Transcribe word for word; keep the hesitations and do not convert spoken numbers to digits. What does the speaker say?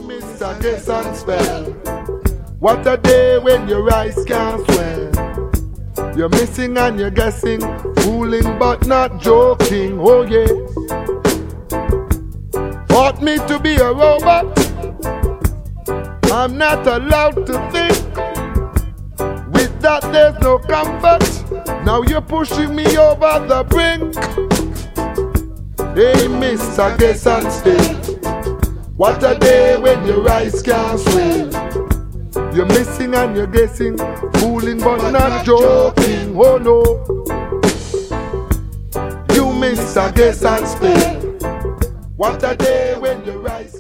Mister Guess and Spell. What a day when your eyes can't swell. You're missing and you're guessing, fooling but not joking, oh yeah. Ought me to be a robot, I'm not allowed to think. With that there's no comfort, now you're pushing me over the brink. Hey Mister Guess and Spell. What a day when your eyes can't swell. You're missing and you're guessing, fooling but not joking, oh no. You Mister Guess and Spell. What a day when your eyes